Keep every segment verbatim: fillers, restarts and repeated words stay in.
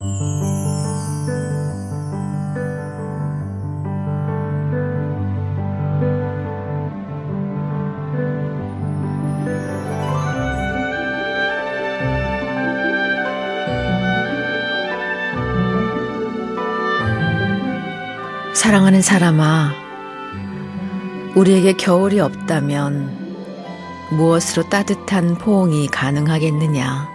사랑하는 사람아, 우리에게 겨울이 없다면 무엇으로 따뜻한 포옹이 가능하겠느냐?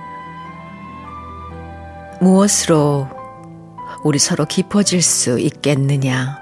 무엇으로 우리 서로 깊어질 수 있겠느냐?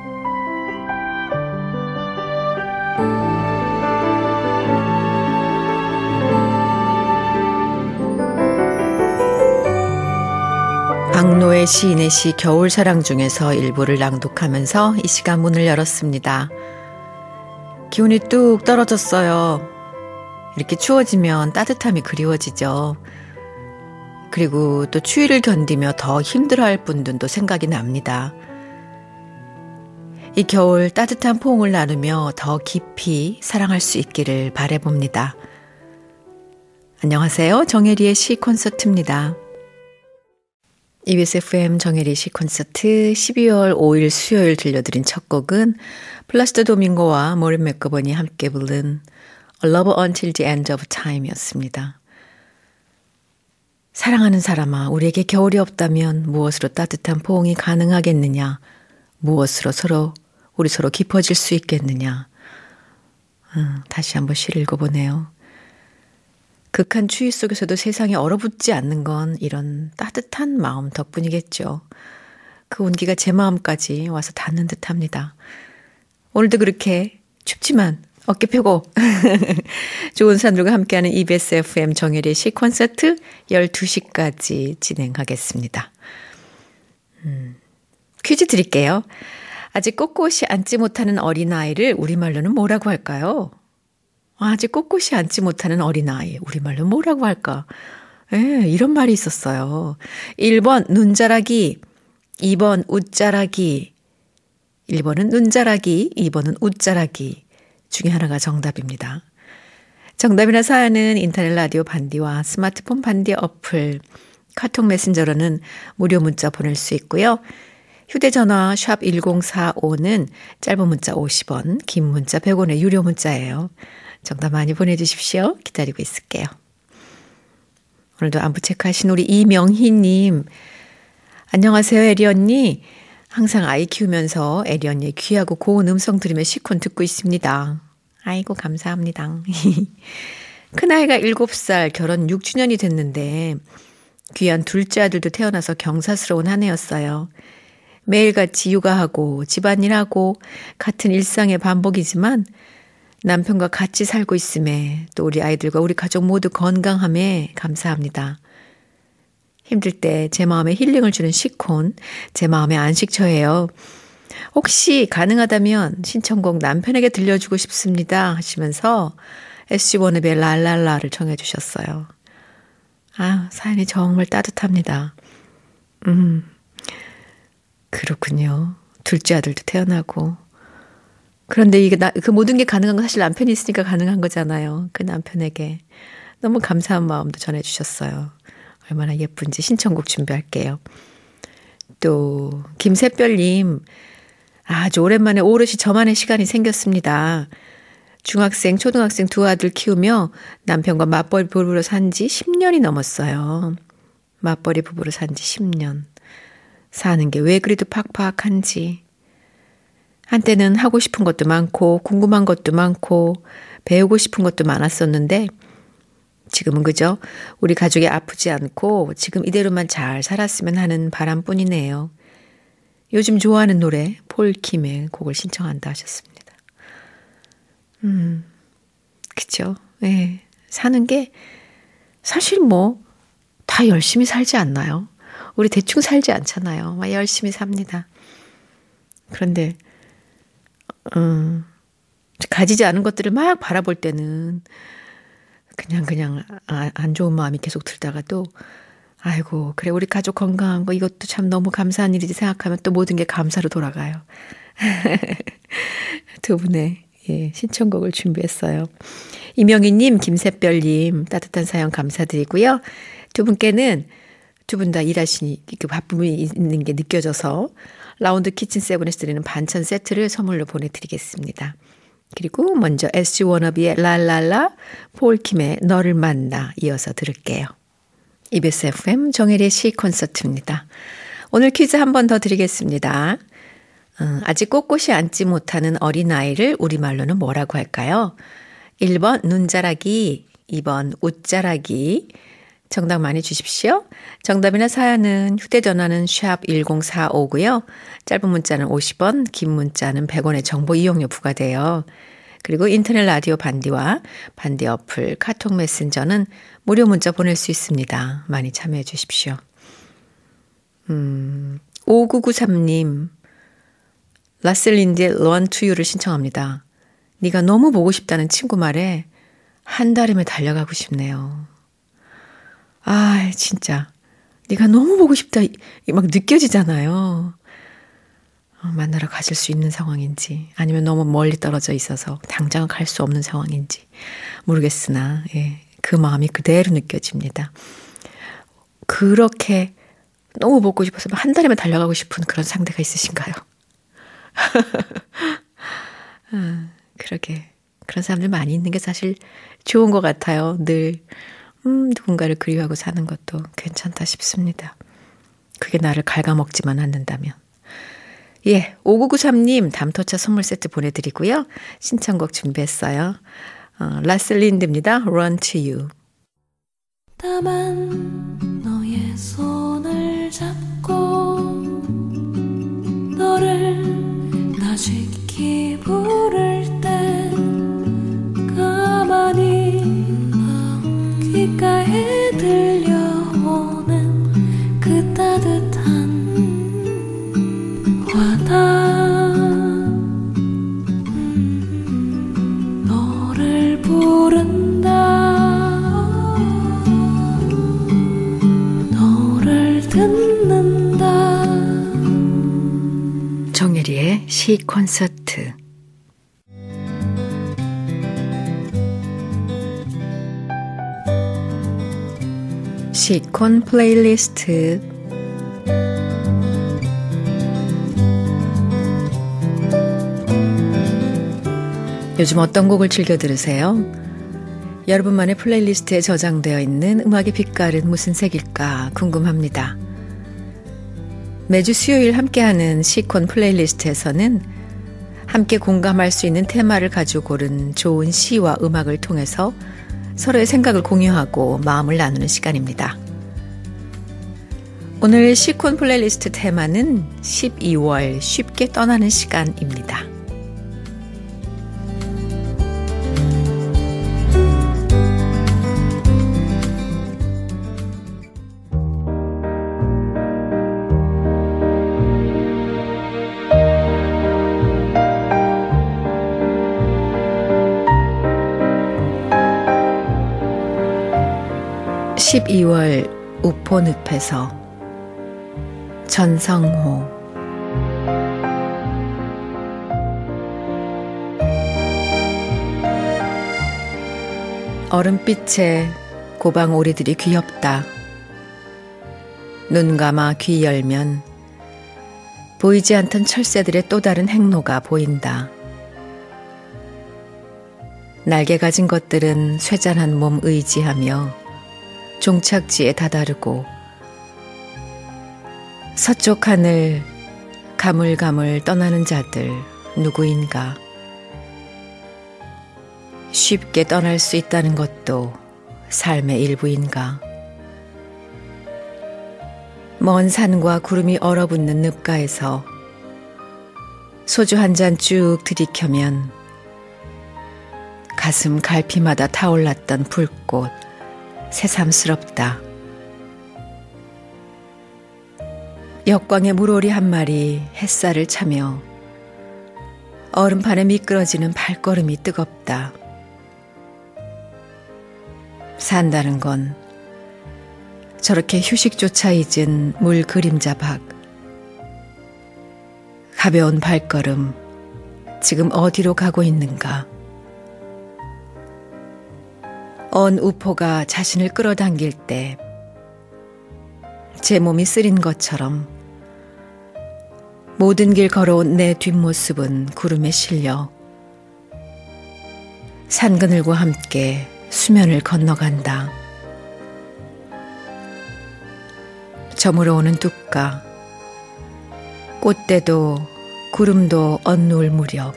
박노해 시인의 시 겨울사랑 중에서 일부를 낭독하면서 이 시간 문을 열었습니다. 기온이 뚝 떨어졌어요. 이렇게 추워지면 따뜻함이 그리워지죠. 그리고 또 추위를 견디며 더 힘들어할 분들도 생각이 납니다. 이 겨울 따뜻한 포옹을 나누며 더 깊이 사랑할 수 있기를 바라봅니다. 안녕하세요. 정혜리의 시 콘서트입니다. 이비에스 에프엠 정혜리 시 콘서트 십이월 오일 수요일 들려드린 첫 곡은 플라시도 도밍고와 모린 맥거번이 함께 부른 A Love Until the End of Time이었습니다. 사랑하는 사람아, 우리에게 겨울이 없다면 무엇으로 따뜻한 포옹이 가능하겠느냐? 무엇으로 서로 우리 서로 깊어질 수 있겠느냐? 음, 다시 한번 시를 읽어보네요. 극한 추위 속에서도 세상에 얼어붙지 않는 건 이런 따뜻한 마음 덕분이겠죠. 그 온기가 제 마음까지 와서 닿는 듯합니다. 오늘도 그렇게 춥지만 어깨 펴고 좋은 사람들과 함께하는 이비에스 에프엠 정혜리의 시 콘서트 열두 시까지 진행하겠습니다. 음, 퀴즈 드릴게요. 아직 꼿꼿이 앉지 못하는 어린아이를 우리말로는 뭐라고 할까요? 아직 꼿꼿이 앉지 못하는 어린아이, 우리말로 뭐라고 할까? 예, 이런 말이 있었어요. 일 번 눈자라기, 이 번 웃자라기, 일 번은 눈자라기, 이 번은 웃자라기 중에 하나가 정답입니다. 정답이나 사연은 인터넷 라디오 반디와 스마트폰 반디 어플, 카톡 메신저로는 무료 문자 보낼 수 있고요. 휴대전화 샵 일공사오는 짧은 문자 오십 원, 긴 문자 백 원의 유료 문자예요. 정답 많이 보내주십시오. 기다리고 있을게요. 오늘도 안부 체크하신 우리 이명희님. 안녕하세요, 에리 언니. 항상 아이 키우면서 에리 언니의 귀하고 고운 음성 들으며 시콘 듣고 있습니다. 아이고 감사합니다. 큰아이가 일곱 살, 결혼 육 주년이 됐는데 귀한 둘째 아들도 태어나서 경사스러운 한 해였어요. 매일같이 육아하고 집안일하고 같은 일상의 반복이지만 남편과 같이 살고 있음에 또 우리 아이들과 우리 가족 모두 건강함에 감사합니다. 힘들 때 제 마음에 힐링을 주는 시콘, 제 마음의 안식처예요. 혹시 가능하다면 신청곡 남편에게 들려주고 싶습니다 하시면서 에스지 워너비의 랄랄라를 청해 주셨어요. 아, 사연이 정말 따뜻합니다. 음, 그렇군요. 둘째 아들도 태어나고. 그런데 이게 나, 그 모든 게 가능한 건 사실 남편이 있으니까 가능한 거잖아요. 그 남편에게 너무 감사한 마음도 전해주셨어요. 얼마나 예쁜지 신청곡 준비할게요. 또 김새별님, 아주 오랜만에 오롯이 저만의 시간이 생겼습니다. 중학생, 초등학생 두 아들 키우며 남편과 맞벌이 부부로 산 지 십 년이 넘었어요. 맞벌이 부부로 산 지 십 년. 사는 게 왜 그리도 팍팍한지. 한때는 하고 싶은 것도 많고 궁금한 것도 많고 배우고 싶은 것도 많았었는데 지금은 그저 우리 가족이 아프지 않고 지금 이대로만 잘 살았으면 하는 바람뿐이네요. 요즘 좋아하는 노래 폴킴의 곡을 신청한다 하셨습니다. 음, 그쵸. 네. 사는 게 사실 뭐 다 열심히 살지 않나요? 우리 대충 살지 않잖아요. 막 열심히 삽니다. 그런데 음, 가지지 않은 것들을 막 바라볼 때는 그냥 그냥 안 좋은 마음이 계속 들다가도 아이고 그래 우리 가족 건강한 거 이것도 참 너무 감사한 일이지 생각하면 또 모든 게 감사로 돌아가요. 두 분의 예, 신청곡을 준비했어요. 이명희님, 김새별님 따뜻한 사연 감사드리고요. 두 분께는 두 분 다 일하시니 그 바쁨이 있는 게 느껴져서 라운드 키친 세븐에서 드리는 반찬 세트를 선물로 보내드리겠습니다. 그리고 먼저 에스지 워너비의 랄랄라, 폴킴의 너를 만나 이어서 들을게요. 이비에스 에프엠 정혜리의 시 콘서트입니다. 오늘 퀴즈 한 번 더 드리겠습니다. 어, 아직 꼿꼿이 앉지 못하는 어린아이를 우리말로는 뭐라고 할까요? 일 번 눈자라기, 이 번 웃자라기. 정답 많이 주십시오. 정답이나 사연은 휴대전화는 샵 일공사오고요. 짧은 문자는 오십 원, 긴 문자는 백 원의 정보 이용료 부과돼요. 그리고 인터넷 라디오 반디와 반디 어플 카톡 메신저는 무료 문자 보낼 수 있습니다. 많이 참여해 주십시오. 음, 오구구삼 님 라셀린드의 Run to You를 신청합니다. 네가 너무 보고 싶다는 친구 말에 한 달이면 달려가고 싶네요. 아, 진짜 네가 너무 보고 싶다 막 느껴지잖아요. 어, 만나러 가실 수 있는 상황인지 아니면 너무 멀리 떨어져 있어서 당장 갈 수 없는 상황인지 모르겠으나 예, 그 마음이 그대로 느껴집니다. 그렇게 너무 보고 싶어서 한 달이면 달려가고 싶은 그런 상대가 있으신가요? 아, 그러게 그런 사람들 많이 있는 게 사실 좋은 것 같아요. 늘 음, 누군가를 그리워하고 사는 것도 괜찮다 싶습니다. 그게 나를 갉아먹지만 않는다면. 예, 오구구삼 님 담토차 선물 세트 보내드리고요. 신청곡 준비했어요. 어, 라슬린드입니다. Run to You. 다만 너의 손을 잡고 너를 나지키 부를 때 가만히 귓가에 들려오는 그 따뜻한 와닿음 음, 너를 부른다 너를 듣는다 정혜리의 시 콘서트. 시콘 플레이리스트. 요즘 어떤 곡을 즐겨 들으세요? 여러분만의 플레이리스트에 저장되어 있는 음악의 빛깔은 무슨 색일까 궁금합니다. 매주 수요일 함께하는 시콘 플레이리스트에서는 함께 공감할 수 있는 테마를 가지고 고른 좋은 시와 음악을 통해서 서로의 생각을 공유하고 마음을 나누는 시간입니다. 오늘 시콘 플레이리스트 테마는 십이월 쉽게 떠나는 시간입니다. 십이월 우포늪에서 전성호. 얼음빛에 고방 오리들이 귀엽다. 눈 감아 귀 열면 보이지 않던 철새들의 또 다른 행로가 보인다. 날개 가진 것들은 쇠잔한 몸 의지하며 종착지에 다다르고 서쪽 하늘 가물가물 떠나는 자들 누구인가. 쉽게 떠날 수 있다는 것도 삶의 일부인가. 먼 산과 구름이 얼어붙는 늪가에서 소주 한 잔 쭉 들이켜면 가슴 갈피마다 타올랐던 불꽃 새삼스럽다. 역광의 물오리 한 마리 햇살을 차며 얼음판에 미끄러지는 발걸음이 뜨겁다. 산다는 건 저렇게 휴식조차 잊은 물 그림자 밖. 가벼운 발걸음 지금 어디로 가고 있는가. 언 우포가 자신을 끌어당길 때 제 몸이 쓰린 것처럼 모든 길 걸어온 내 뒷모습은 구름에 실려 산그늘과 함께 수면을 건너간다. 저물어 오는 둣가, 꽃대도 구름도 엇놓을 무렵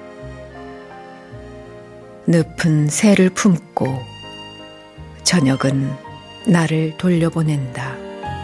늪은 새를 품고 저녁은 나를 돌려보낸다.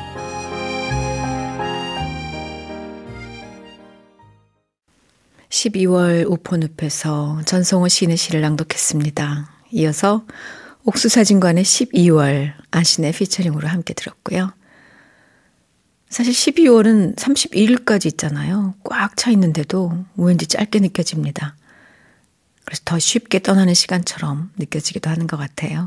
십이월 우포늪에서 전성호 시인의 시를 낭독했습니다. 이어서 옥수사진관의 십이월 안신의 피처링으로 함께 들었고요. 사실 십이월은 삼십일일까지 있잖아요. 꽉 차 있는데도 왠지 짧게 느껴집니다. 그래서 더 쉽게 떠나는 시간처럼 느껴지기도 하는 것 같아요.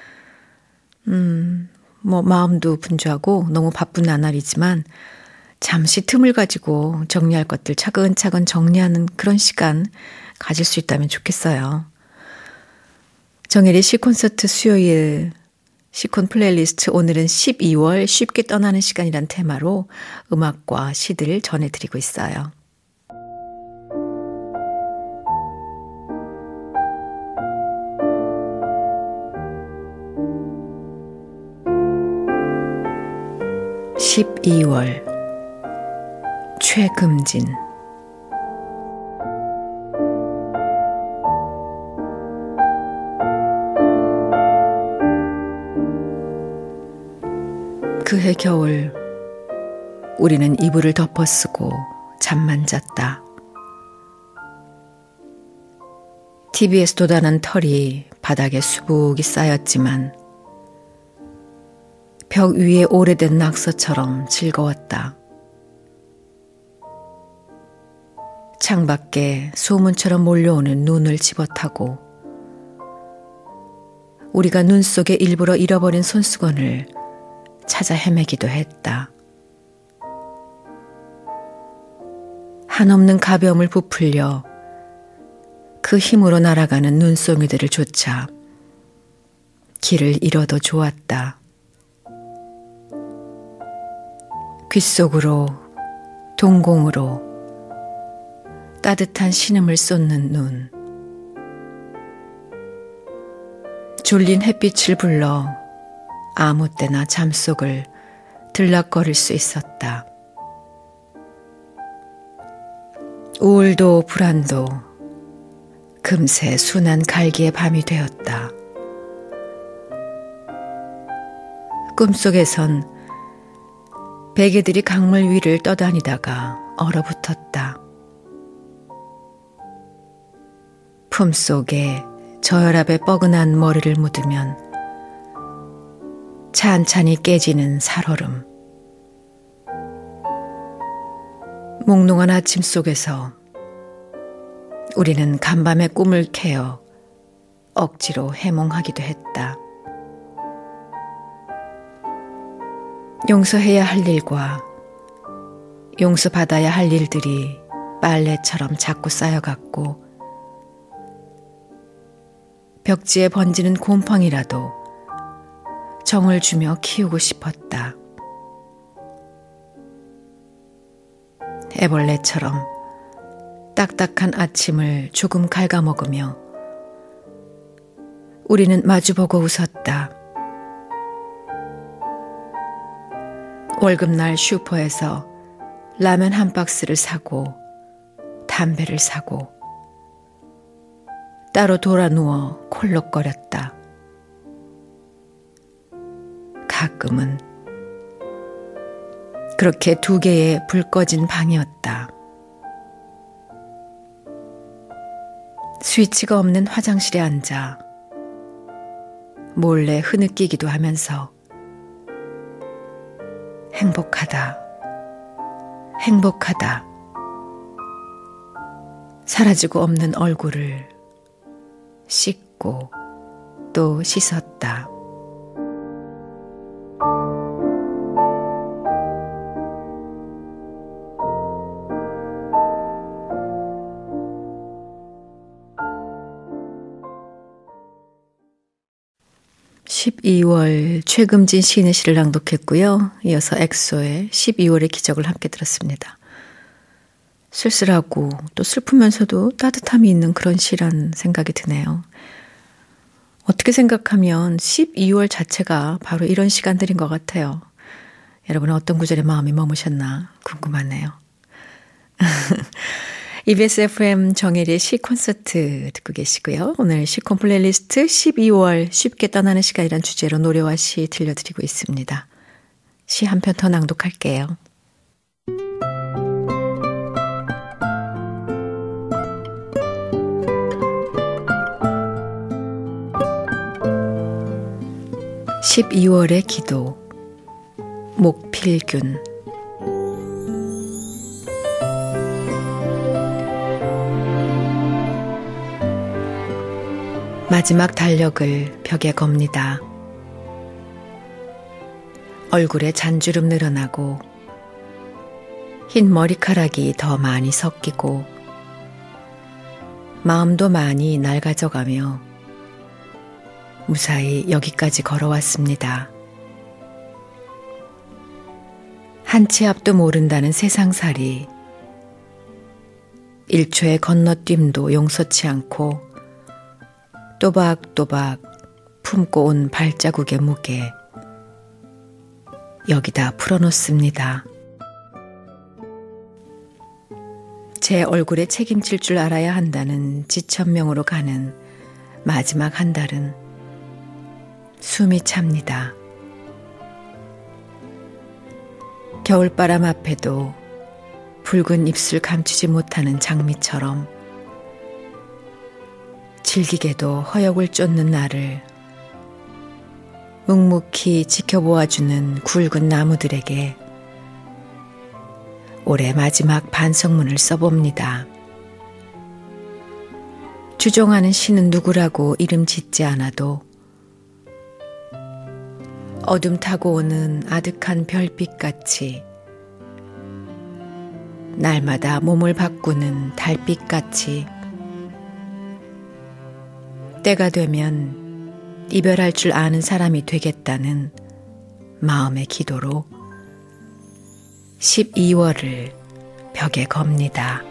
음, 뭐 마음도 분주하고 너무 바쁜 나날이지만 잠시 틈을 가지고 정리할 것들 차근차근 정리하는 그런 시간 가질 수 있다면 좋겠어요. 정혜리 시 콘서트 수요일 시콘 플레이리스트, 오늘은 십이월 쉽게 떠나는 시간이란 테마로 음악과 시들을 전해드리고 있어요. 십이월 최금진. 그해 겨울 우리는 이불을 덮어쓰고 잠만 잤다. 티비에서 돋아난 털이 바닥에 수북이 쌓였지만 벽 위에 오래된 낙서처럼 즐거웠다. 창밖에 소문처럼 몰려오는 눈을 집어타고 우리가 눈 속에 일부러 잃어버린 손수건을 찾아 헤매기도 했다. 한없는 가벼움을 부풀려 그 힘으로 날아가는 눈송이들을 쫓아 길을 잃어도 좋았다. 귓속으로 동공으로 따뜻한 신음을 쏟는 눈. 졸린 햇빛을 불러 아무 때나 잠속을 들락거릴 수 있었다. 우울도 불안도 금세 순한 갈기의 밤이 되었다. 꿈속에선 베개들이 강물 위를 떠다니다가 얼어붙었다. 품속에 저혈압에 뻐근한 머리를 묻으면 찬찬히 깨지는 살얼음. 몽롱한 아침 속에서 우리는 간밤의 꿈을 캐어 억지로 해몽하기도 했다. 용서해야 할 일과 용서받아야 할 일들이 빨래처럼 자꾸 쌓여갔고 벽지에 번지는 곰팡이라도 정을 주며 키우고 싶었다. 애벌레처럼 딱딱한 아침을 조금 갉아먹으며 우리는 마주보고 웃었다. 월급날 슈퍼에서 라면 한 박스를 사고 담배를 사고 따로 돌아 누워 콜록거렸다. 가끔은 그렇게 두 개의 불 꺼진 방이었다. 스위치가 없는 화장실에 앉아 몰래 흐느끼기도 하면서 행복하다, 행복하다. 사라지고 없는 얼굴을 씻고 또 씻었다. 십이월 최금진 시인의 시를 낭독했고요. 이어서 엑소의 십이월의 기적을 함께 들었습니다. 쓸쓸하고 또 슬프면서도 따뜻함이 있는 그런 시란 생각이 드네요. 어떻게 생각하면 십이월 자체가 바로 이런 시간들인 것 같아요. 여러분은 어떤 구절에 마음이 머무셨나 궁금하네요. 이비에스 에프엠 정혜리의 시 콘서트 듣고 계시고요. 오늘 시콘 플레이리스트 십이월 쉽게 떠나는 시간이란 주제로 노래와 시 들려드리고 있습니다. 시 한 편 더 낭독할게요. 십이월의 기도 목필균. 마지막 달력을 벽에 겁니다. 얼굴에 잔주름 늘어나고 흰 머리카락이 더 많이 섞이고 마음도 많이 낡아져가며 무사히 여기까지 걸어왔습니다. 한 치 앞도 모른다는 세상살이, 일 초의 건너뛰임도 용서치 않고 또박또박 품고 온 발자국의 무게, 여기다 풀어놓습니다. 제 얼굴에 책임질 줄 알아야 한다는 지천명으로 가는 마지막 한 달은 숨이 찹니다. 겨울바람 앞에도 붉은 입술 감추지 못하는 장미처럼 질기게도 허역을 쫓는 나를 묵묵히 지켜보아주는 굵은 나무들에게 올해 마지막 반성문을 써봅니다. 주종하는 시는 누구라고 이름 짓지 않아도 어둠 타고 오는 아득한 별빛같이, 날마다 몸을 바꾸는 달빛같이, 때가 되면 이별할 줄 아는 사람이 되겠다는 마음의 기도로 십이월을 벽에 겁니다.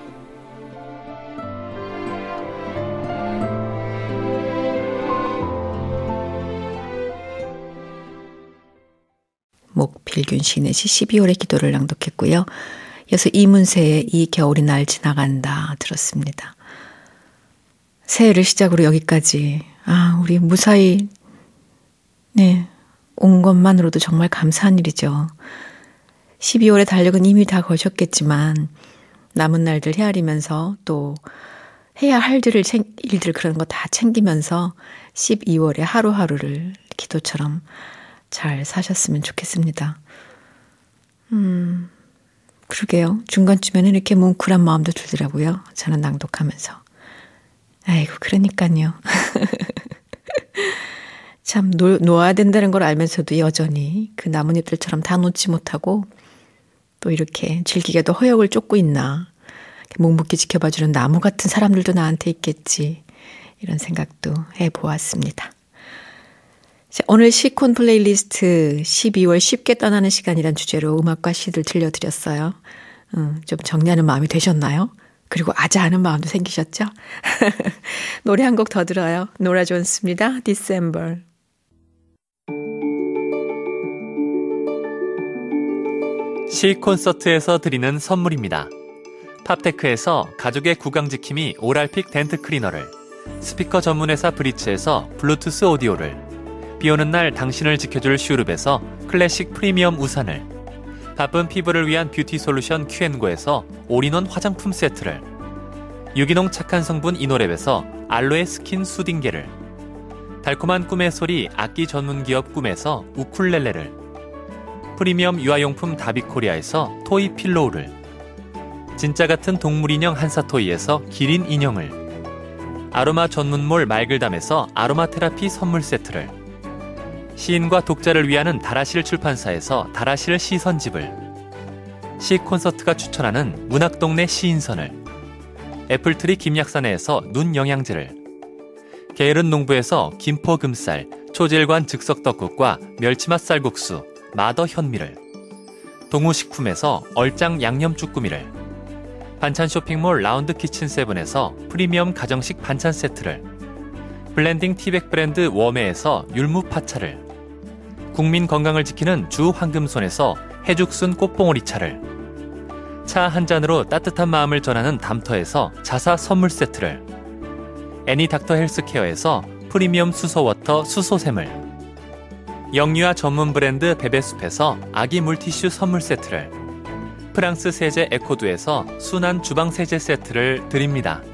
목필균 시인의 시 십이월의 기도를 낭독했고요. 이어서 이문세의 이 겨울이 날 지나간다 들었습니다. 새해를 시작으로 여기까지, 아, 우리 무사히 네, 온 것만으로도 정말 감사한 일이죠. 십이월의 달력은 이미 다 거셨겠지만 남은 날들 헤아리면서 또 해야 할 일들, 일들 그런 거 다 챙기면서 십이월의 하루하루를 기도처럼 잘 사셨으면 좋겠습니다. 음, 그러게요. 중간쯤에는 이렇게 뭉클한 마음도 들더라고요. 저는 낭독하면서. 아이고, 그러니까요. 참 놓, 놓아야 된다는 걸 알면서도 여전히 그 나뭇잎들처럼 다 놓지 못하고 또 이렇게 질기게도 허역을 쫓고 있나. 묵묵히 지켜봐주는 나무 같은 사람들도 나한테 있겠지. 이런 생각도 해보았습니다. 자, 오늘 시콘 플레이리스트 십이월 쉽게 떠나는 시간이란 주제로 음악과 시들 들려드렸어요. 음, 좀 정리하는 마음이 되셨나요? 그리고 아자하는 마음도 생기셨죠? 노래 한 곡 더 들어요. 노라 존스입니다. December. 시 콘서트에서 드리는 선물입니다. 팝테크에서 가족의 구강지킴이 오랄픽 덴트 클리너를, 스피커 전문회사 브리츠에서 블루투스 오디오를, 비오는 날 당신을 지켜줄 슈룹에서 클래식 프리미엄 우산을, 바쁜 피부를 위한 뷰티 솔루션 큐앤고에서 올인원 화장품 세트를, 유기농 착한 성분 이노랩에서 알로에 스킨 수딩게를, 달콤한 꿈의 소리 악기 전문 기업 꿈에서 우쿨렐레를, 프리미엄 유아용품 다비코리아에서 토이 필로우를, 진짜 같은 동물 인형 한사토이에서 기린 인형을, 아로마 전문몰 말글담에서 아로마 테라피 선물 세트를, 시인과 독자를 위하는 다라실 출판사에서 다라실 시선집을, 시 콘서트가 추천하는 문학동네 시인선을, 애플트리 김약사내에서 눈 영양제를, 게으른 농부에서 김포 금쌀 초질관 즉석떡국과 멸치맛 쌀국수, 마더 현미를, 동우식품에서 얼짱 양념쭈꾸미를, 반찬 쇼핑몰 라운드 키친 세븐에서 프리미엄 가정식 반찬 세트를, 블렌딩 티백 브랜드 웜에에서 율무 파차를, 국민 건강을 지키는 주 황금손에서 해죽순 꽃봉오리차를, 차 한 잔으로 따뜻한 마음을 전하는 담터에서 자사 선물 세트를, 애니 닥터 헬스케어에서 프리미엄 수소워터 수소샘을, 영유아 전문 브랜드 베베숲에서 아기 물티슈 선물 세트를, 프랑스 세제 에코두에서 순한 주방 세제 세트를 드립니다.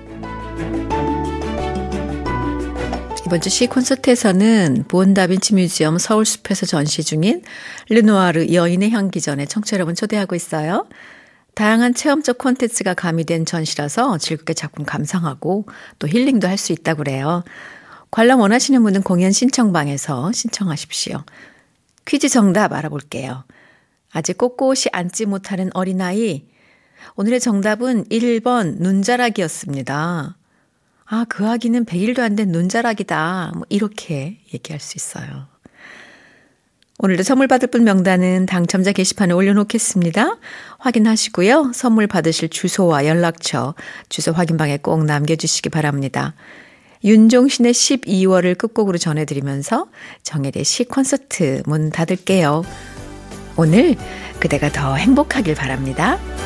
이번 주 시 콘서트에서는 보온 다빈치 뮤지엄 서울숲에서 전시 중인 르누아르 여인의 향기전에 청취자 여러분 초대하고 있어요. 다양한 체험적 콘텐츠가 가미된 전시라서 즐겁게 작품 감상하고 또 힐링도 할 수 있다고 그래요. 관람 원하시는 분은 공연 신청방에서 신청하십시오. 퀴즈 정답 알아볼게요. 아직 꼿꼿이 앉지 못하는 어린아이. 오늘의 정답은 일 번 눈자락이었습니다. 아, 그 아기는 백 일도 안 된 눈자락이다. 뭐 이렇게 얘기할 수 있어요. 오늘도 선물 받을 분 명단은 당첨자 게시판에 올려놓겠습니다. 확인하시고요. 선물 받으실 주소와 연락처, 주소 확인방에 꼭 남겨주시기 바랍니다. 윤종신의 십이월을 끝곡으로 전해드리면서 정혜리의 시 콘서트 문 닫을게요. 오늘 그대가 더 행복하길 바랍니다.